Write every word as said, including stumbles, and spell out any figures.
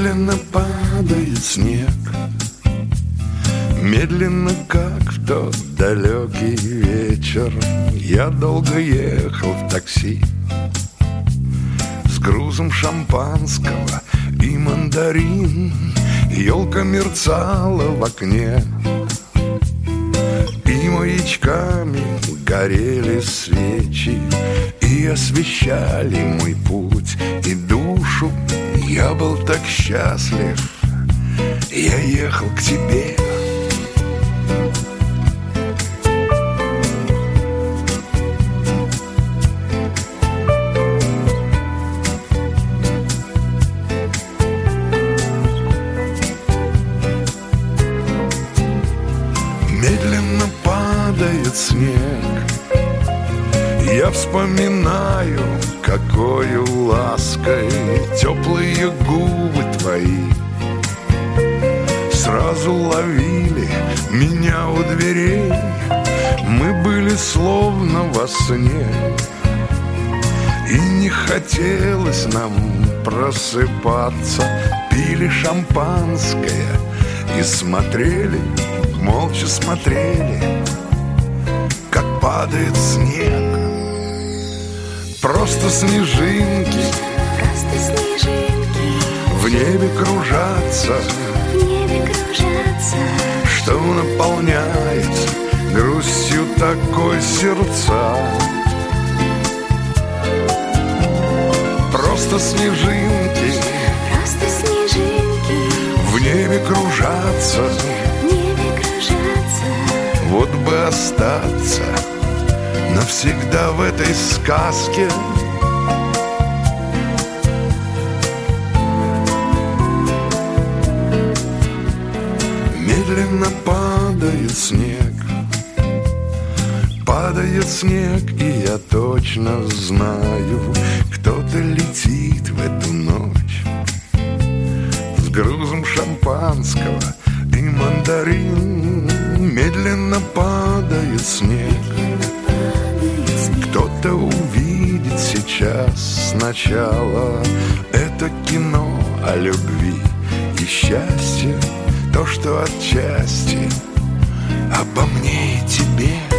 Медленно падает снег, медленно, как в тот далекий вечер. Я долго ехал в такси с грузом шампанского и мандарин. Елка мерцала в окне, и маячками горели свечи, и освещали мой путь и душу. Я был так счастлив, я ехал к тебе. Медленно падает снег, я вспоминаю, какою лаской теплые губы твои сразу ловили меня у дверей. Мы были словно во сне, и не хотелось нам просыпаться. Пили шампанское и смотрели, молча смотрели, как падает снег. Просто снежинки, просто снежинки в небе кружатся, в небе кружатся, что наполняет грустью такой сердца. Просто снежинки, просто снежинки в небе кружатся, в небе кружатся. вот бы остаться навсегда в этой сказке. Медленно падает снег, падает снег, и я точно знаю, кто-то летит в эту ночь с грузом шампанского и мандарин. Медленно падает снег, кто-то увидит сейчас сначала это кино о любви и счастье, то, что отчасти обо мне и тебе.